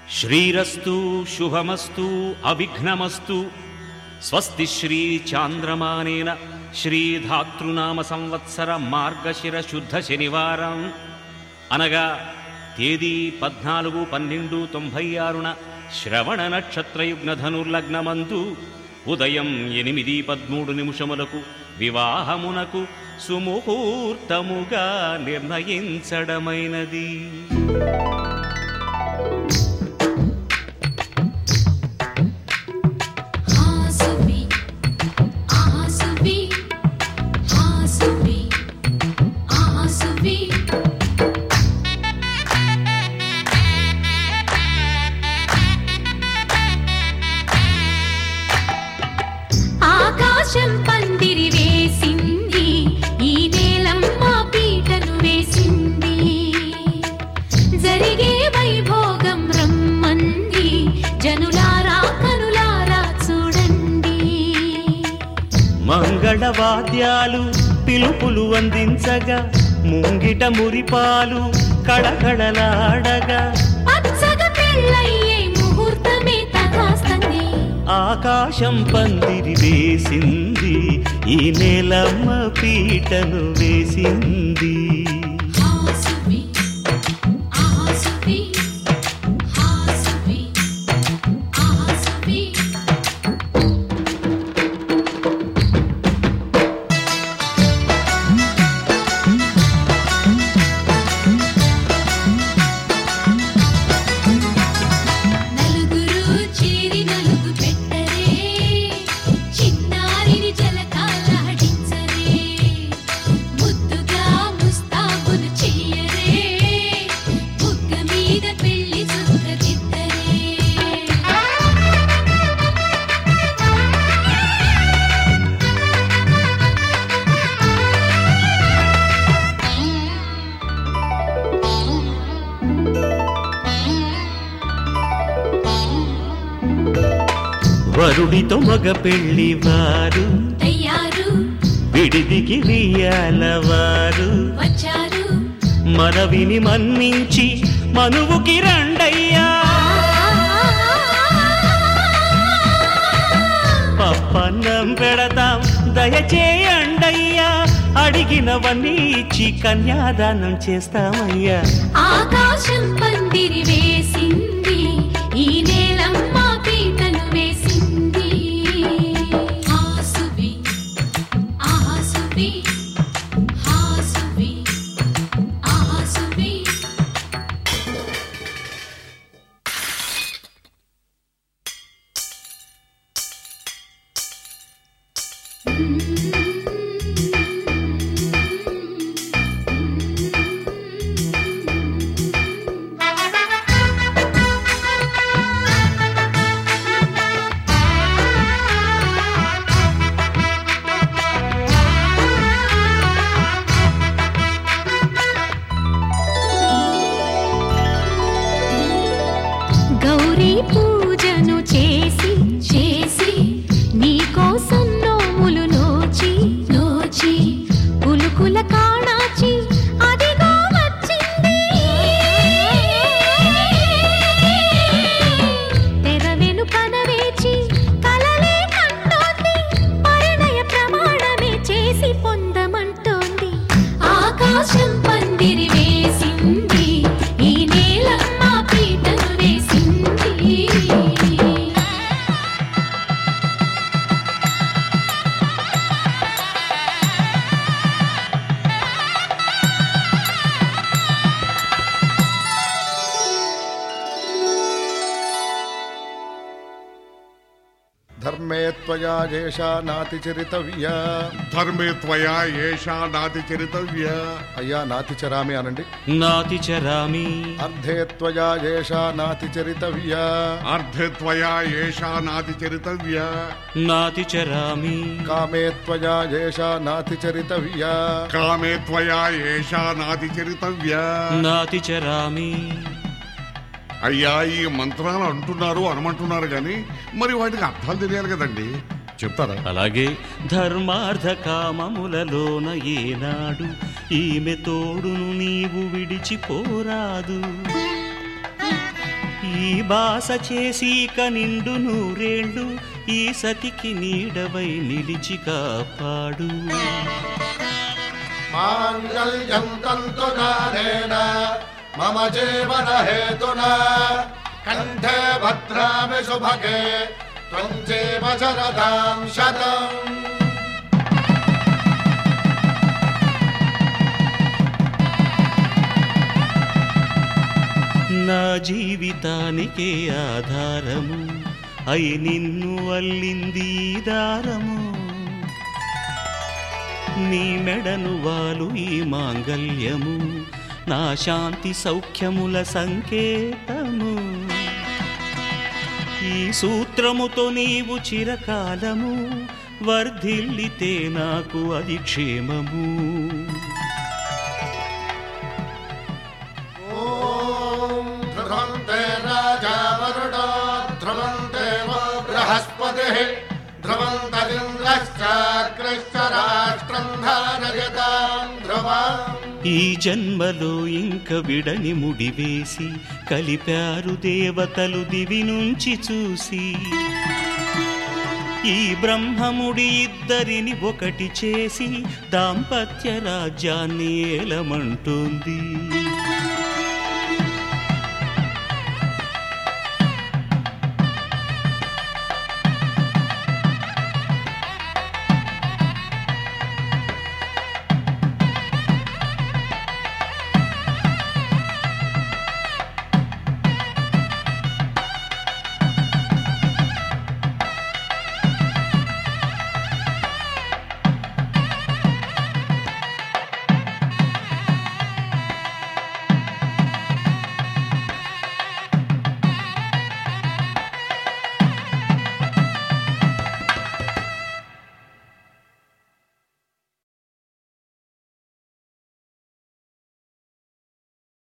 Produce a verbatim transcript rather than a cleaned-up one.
శ్రీరస్తు శుభమస్తు అవిఘ్నమస్తు. స్వస్తి శ్రీ చాంద్రమానేన శ్రీధాతృనామ సంవత్సర మార్గశిర శుద్ధ శనివారం అనగా తేదీ పద్నాలుగు పన్నెండు తొంభై ఆరున శ్రవణ నక్షత్రయుగ్న ధనుర్లగ్నమందు ఉదయం ఎనిమిది పదమూడు నిమిషములకు వివాహమునకు సుముహూర్తముగా నిర్ణయించడమైనది. మంగళవాద్యాలు పిలుపులు అందించగా ముంగిట మురిపాలు కళకళలాడగా ఆకాశం పందిరి వేసింది, ఈ నేలమ్మ పీటను వేసింది. వరుడితో మగ పెళ్లి వారు తయారు, విడిదికి వియ్యాలవారు వచ్చారు, మనవిని మన్నించి మనువుకి రండయ్యా. పప్పన్నం పెడతాం దయచేయండయ్యా, అడిగినవన్నీ ఇచ్చి కన్యాదానం చేస్తామయ్యా. ఆకాశం పందిరి వేసింది, ఈ నేలమ్మ పీటను వేసింది. హాసువి ఆసువి హాసువి ఆసువి. గౌరీ పూజను చేసి చేసి నీకోసం నోములు నోచి నోచి పులుకుల కాణాచి అదిగో వచ్చింది. తెర వెనుకన వేచి కలలే కంటోంది, పరిణయ ప్రమాణమే చేసి పొందమంటోంది. ఆకాశం పందిరి వేసింది, ఈ నేలమ్మ పీటను వేసింది. ధర్మే త్వయా ఏషా నాతి చరితవ్య. ధర్మే త్వయా ఏషా నాతి చరితవ్య. అయ్యా నాతి చరామి అనండి. నాతి చరామి. అర్ధే త్వయా ఏషా నాతి చరితవ్య. అర్ధే త్వయా ఏషా నాతి చరితవ్య. నాతి చరామి. కామే త్వయా ఏషా నాతి చరితవ్య. కామే త్వయా ఏషా నాతి చరితవ్య. నాతి చరామి. అయ్యా ఈ మంత్రాలు అంటున్నారు అనమంటున్నారు కానీ మరి వాటికి అర్థాలు తెలియాలి కదండి, చెప్తారా? అలాగే ధర్మార్థ కామములలోన ఏనాడు ఈమె తోడును నీవు విడిచిపోరాదు. ఈ బాస చేసీక నిండు నూరేళ్ళు ఈ సతికి నీడవై నిలిచి కాపాడు. మాంగళ్యం తంతునానేన మమ జీవన హేతునా కంఠే భద్రామి శుభగే త్వం జీవ శరదాం శతం. నా జీవితానికే ఆధారము అయి నిన్ను అల్లింది దారము. నీ మెడను వాలు ఈ మాంగల్యము నా శాంతి సౌఖ్యముల సంకేతము. ఈ సూత్రముతో నీవు చిరకాలము వర్ధిల్లితే నాకు అది క్షేమము. ఓం ధ్రువంతే రాజా వరుణో ధ్రువంతే వో బృహస్పతిః ధ్రువంతరింద్రశ్చాగ్రశ్చ రాష్ట్రం ధారయతాం ధ్రువం. ఈ జన్మలో ఇంక విడని ముడివేసి కలిపారు దేవతలు దివి నుంచి చూసి. ఈ బ్రహ్మముడి ఇద్దరిని ఒకటి చేసి దాంపత్య రాజ్యాన్ని ఏలమంటోంది.